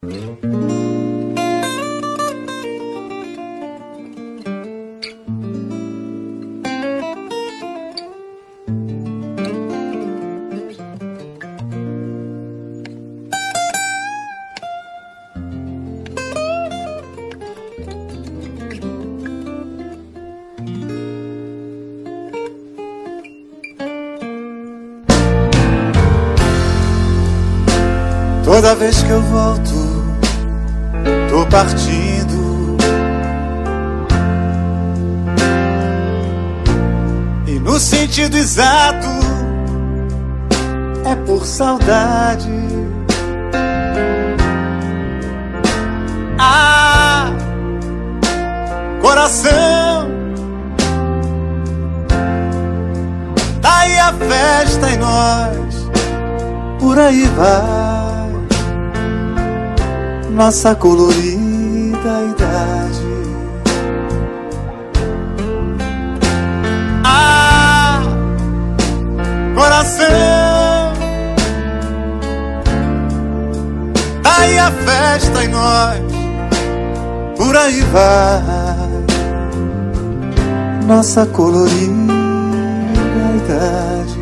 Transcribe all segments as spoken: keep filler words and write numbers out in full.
Toda vez que eu volto, tô partindo. E no sentido exato, é por saudade. Ah, coração, tá aí a festa e nós, por aí vai. Nossa colorida idade. Ah, coração, tá aí a festa e nós, por aí vai. Nossa colorida idade.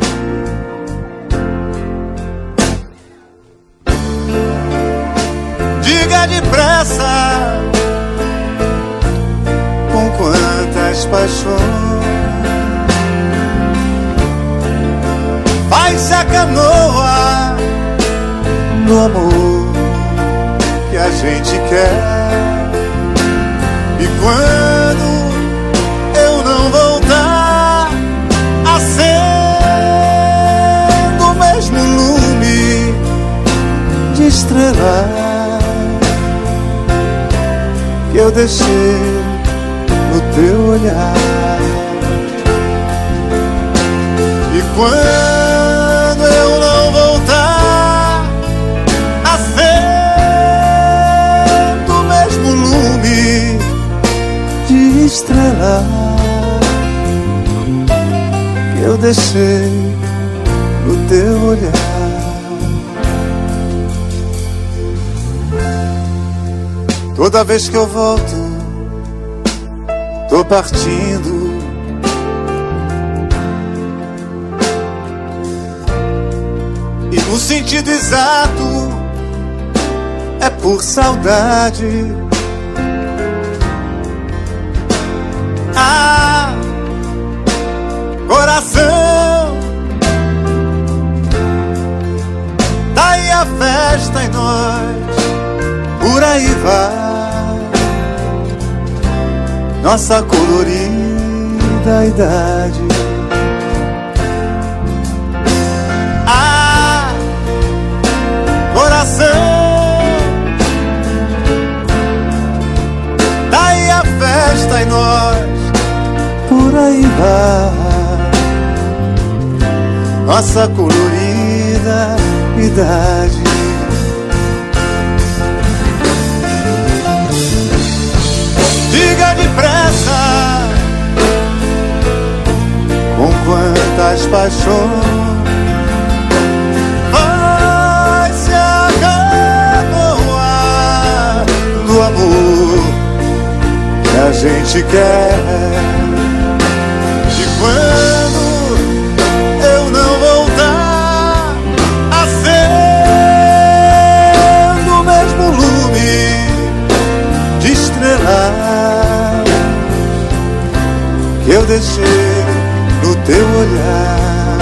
Diga depressa, com quantas paixões faz a canoa no amor que a gente quer. E quando eu não voltar, acendo o mesmo lume de estrela que eu deixei no teu olhar. E quando eu não voltar, acendo o mesmo lume de estrela que eu deixei no teu olhar. Toda vez que eu volto, tô partindo. E no sentido exato, é por saudade. Ah, coração, tá aí a festa em nós, por aí vai. Nossa colorida idade. Ah, coração, tá aí a festa em nós, por aí vai. Nossa colorida idade. Diga depressa, com quantas paixões vai se acanoar do amor que a gente quer. E quando eu não voltar, acendo o mesmo lume de estrela que eu deixei no teu olhar.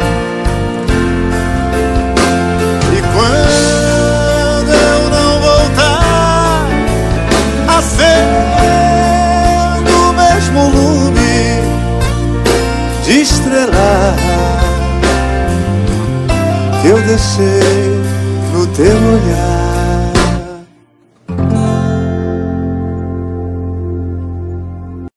E quando eu não voltar, acendo o mesmo lume de estrela que eu deixei no teu olhar.